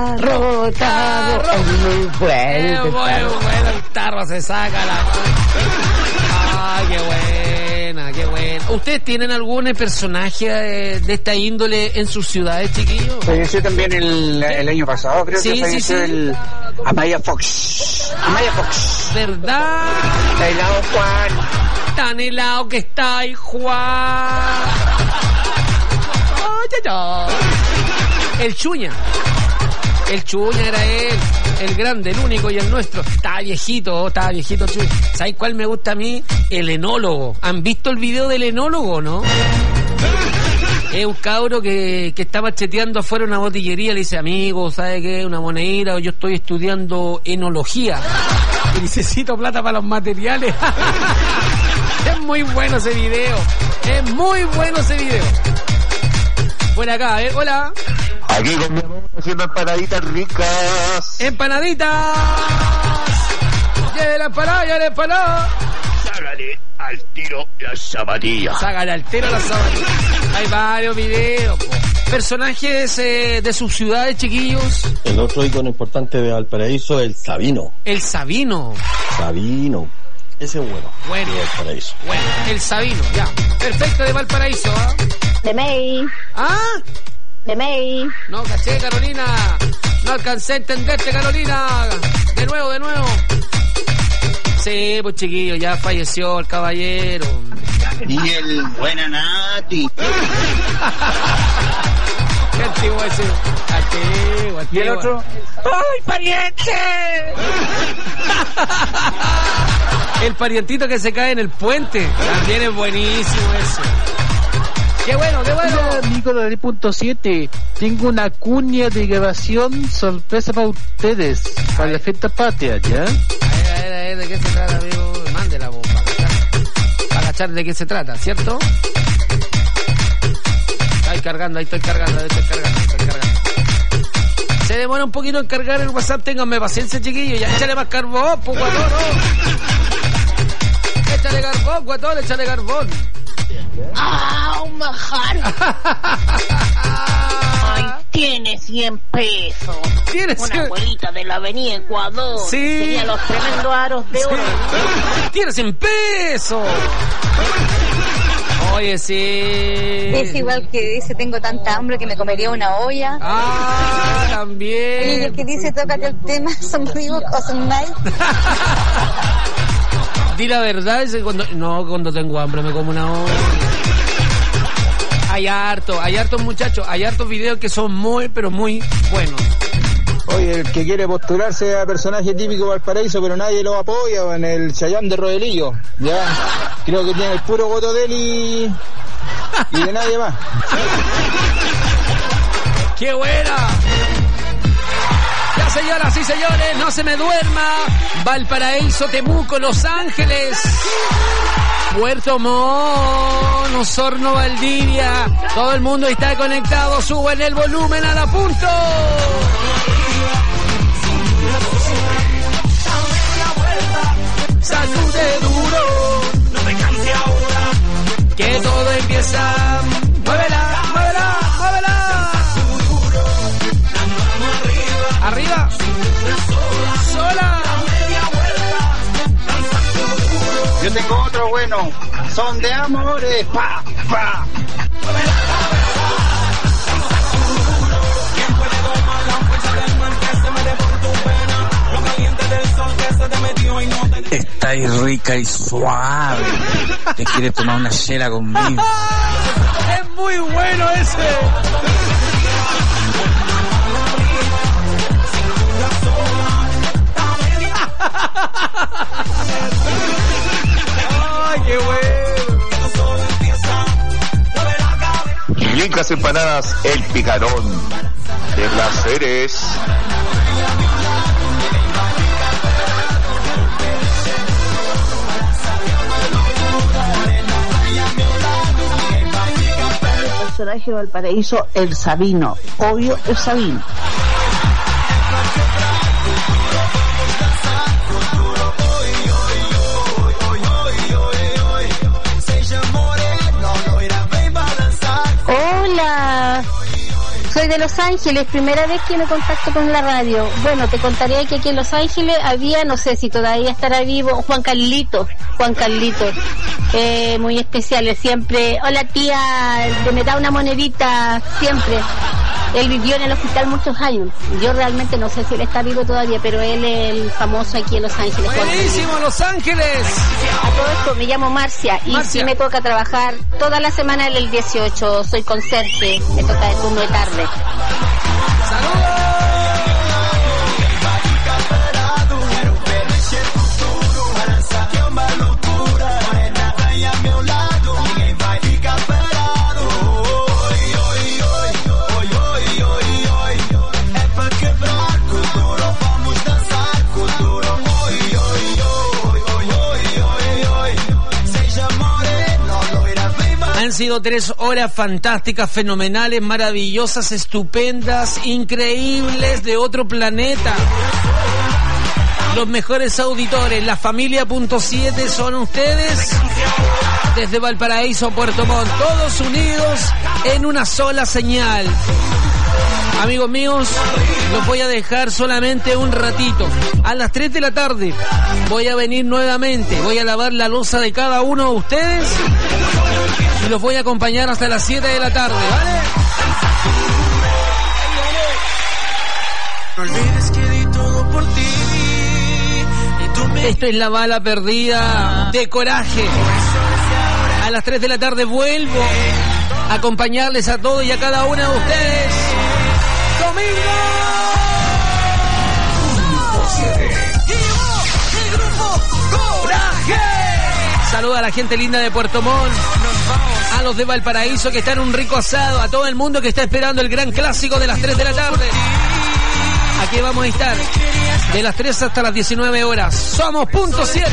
Es muy bueno. Muy bueno, el tarro se saca la... Ay, qué buena, qué buena. ¿Ustedes tienen algún personaje de esta índole en sus ciudades, chiquillos? Falleció también el año pasado, creo que falleció el Amaya Fox. ¿Verdad? Está helado Juan. Tan helado que está ahí Juan. El Chuña era él, el grande, el único y el nuestro. Estaba viejito Chuña. ¿Sabes cuál me gusta a mí? El enólogo. ¿Han visto el video del enólogo, no? Es un cabro que está macheteando afuera una botillería, le dice, amigo, ¿sabe qué? Una monedita, yo estoy estudiando enología y necesito plata para los materiales. Es muy bueno ese video. Bueno, acá, hola. Aquí con mi amor haciendo empanaditas ricas. ¡Empanaditas! ¡Ya la empanada! Sácale al tiro las zapatillas. Hay varios videos, po. Personajes de sus ciudades, chiquillos. El otro ícono importante de Valparaíso es el Sabino. El Sabino. Ese es bueno. Bueno. De Valparaíso. Bueno, el Sabino, ya. Perfecto, de Valparaíso, ¿ah? De May. ¿Ah? De May. No caché, Carolina. No alcancé a entenderte, Carolina. De nuevo. Sí, pues chiquillo, ya falleció el caballero. Y el buena Nati. Qué antiguo ese. Antiguo. ¿Y el otro? ¡Ay, pariente! El parientito que se cae en el puente. También es buenísimo eso. ¡Qué bueno! Hola, amigo de 10.7. Tengo una cuña de grabación sorpresa para ustedes, para la fiesta patria, ¿ya? A ver, ¿de qué se trata, amigo? Mándela vos, para cachar de qué se trata, ¿cierto? Ahí estoy cargando. Se demora un poquito en cargar el WhatsApp, ténganme paciencia, chiquillos. Ya, échale más carbón, pues, guatón, ¿no? Échale carbón, guatón, échale carbón. ¡Ah, un manjar! ¡Ay, tiene 100 pesos! Una abuelita de la avenida Ecuador. Sí. Tenía los tremendos aros de oro. ¡Tiene 100 pesos! Oye, sí. Es igual que dice, tengo tanta hambre que me comería una olla. Ah, también. Y el que dice, tócate el tema, son vivos o son mal. Di la verdad, cuando tengo hambre me como una olla. Hay hartos muchachos, hay hartos videos que son muy, pero muy buenos. Oye, el que quiere postularse a personaje típico Valparaíso, pero nadie lo apoya, en el Chayán de Rodelillo, ya, creo que tiene el puro voto de él y de nadie más. ¡Qué buena! Ya, señoras y señores, no se me duerma. Valparaíso, Temuco, Los Ángeles, Puerto Montt, Osorno, Valdivia. Todo el mundo está conectado. Suben el volumen a la punto. Sacude duro, no me canse ahora, que todo empieza. Muévela, muévela, muévela. Arriba, sola. Yo tengo otro bueno, son de amores, pa, pa. Estáis rica y suave. Te quieres tomar una chela conmigo. Es muy bueno ese. Ay, qué bueno. Ricas empanadas El Picarón de Placeres. Personaje de Valparaíso, el Sabino, obvio el Sabino. Hola, soy de Los Ángeles, primera vez que me contacto con la radio. Bueno, te contaría que aquí en Los Ángeles había, no sé si todavía estará vivo, Juan Carlito, muy especial, siempre, hola tía, me da una monedita, siempre. Él vivió en el hospital muchos años. Yo realmente no sé si él está vivo todavía, pero él es el famoso aquí en Los Ángeles. ¡Buenísimo, Los Ángeles! A todo esto, me llamo Marcia y sí me toca trabajar toda la semana en el 18. Soy conserje, me toca el turno de tarde. Han sido 3 horas fantásticas, fenomenales, maravillosas, estupendas, increíbles, de otro planeta. Los mejores auditores, la familia .7 son ustedes. desde Valparaíso a Puerto Montt, todos unidos en una sola señal. Amigos míos, los voy a dejar solamente un ratito. A las 3 de la tarde voy a venir nuevamente. Voy a lavar la loza de cada uno de ustedes y los voy a acompañar hasta las 7 de la tarde, ¿vale? No olvides que di todo por ti. Esta es la bala perdida de Coraje. A las 3 de la tarde vuelvo a acompañarles a todos y a cada uno de ustedes. ¡Domingo! El grupo Coraje. Saluda a la gente linda de Puerto Montt, a los de Valparaíso que están en un rico asado, a todo el mundo que está esperando el gran clásico de las 3 de la tarde. Aquí vamos a estar de las 3 hasta las 19 horas. Somos Punto 7.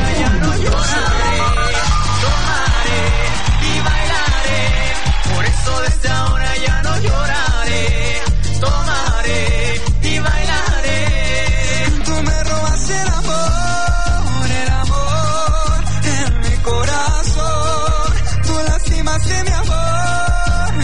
Por eso desde ahora ya no lloraré. Tomaré y bailaré. Tú me robas el amor en mi corazón. Tú lastimaste mi amor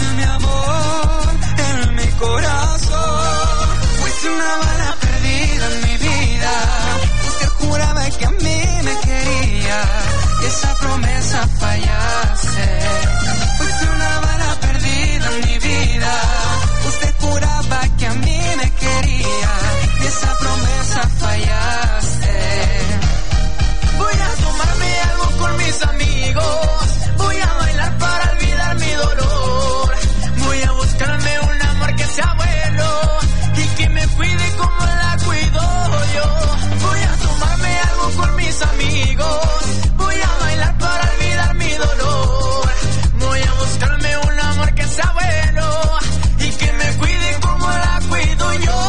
en mi corazón. Fuiste una bala perdida en mi vida. Usted juraba que a mí me quería. Y esa promesa fallaste. Fuiste una bala perdida en mi vida. Usted juraba que a mí me quería. Y esa promesa fallaste. Voy a tomarme algo con mis amigos. Voy a bailar para olvidar mi dolor. Voy a buscarme un amor que sea bueno y que me cuide como la cuido yo. Voy a tomarme algo con mis amigos. Voy a bailar para olvidar mi dolor. Voy a buscarme un amor que sea bueno y que me cuide como la cuido yo.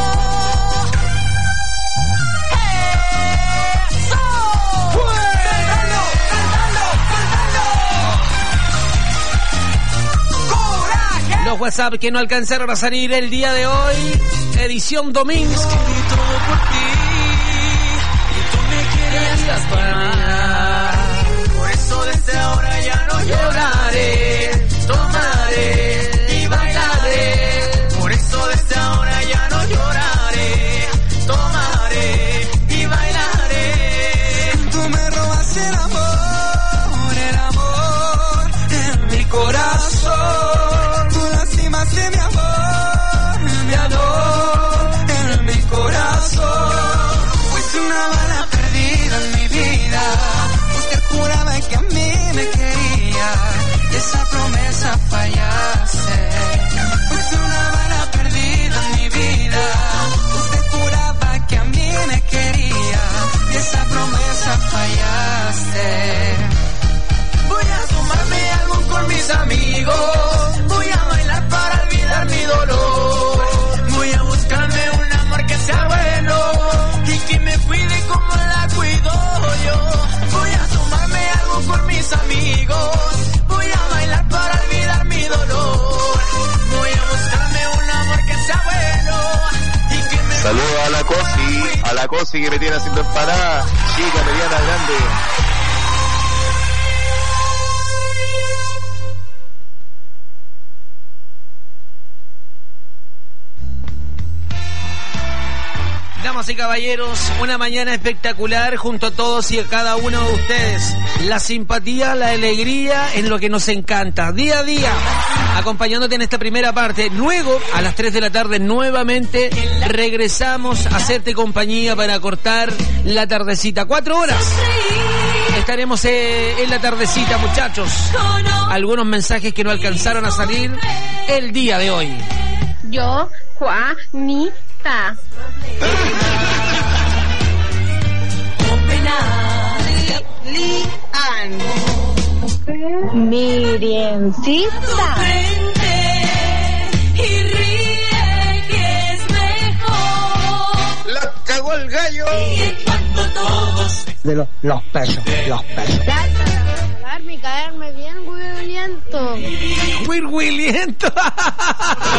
¡Eso! ¡Cantando! ¡Coraje! Los WhatsApp que no alcanzaron a salir el día de hoy, edición domingo. Escribí todo por ti y tú me querías para mí. Por eso desde ahora ya no lloraré. Tomaré y bailaré. Por eso desde ahora ya no lloraré. Tomaré y bailaré. Tú me robas el amor en mi corazón. Tú lastimaste mi amor en mi corazón. Fuiste una bala perdida en mi vida. Usted juraba que a mí me quería. Y esa promesa fallaste. Fuiste una bala perdida en mi vida. Usted juraba que a mí me quería. Y esa promesa fallaste. Voy a tomarme algo con mis amigos. Voy a bailar para olvidar mi dolor. Voy a buscarme un amor que sea bueno y que me cuide como la cuido yo. Voy a tomarme algo con mis amigos. Voy a bailar para olvidar mi dolor. Voy a buscarme un amor que sea bueno y que me Saludos a la Cosi que me tiene haciendo empanada, chica, mediana, grande. Damas y caballeros, una mañana espectacular junto a todos y a cada uno de ustedes. La simpatía, la alegría en lo que nos encanta. Día a día, acompañándote en esta primera parte. Luego, a las 3 de la tarde, nuevamente regresamos a hacerte compañía para cortar la tardecita. 4 horas. Estaremos en la tardecita, muchachos. Algunos mensajes que no alcanzaron a salir el día de hoy. Yo, Juanita. Lian. Miriencita. y ríe que es mejor. ¡La cagó el gallo! Y cuando todos De los pesos. Caerme bien, güey, Wirwiliento.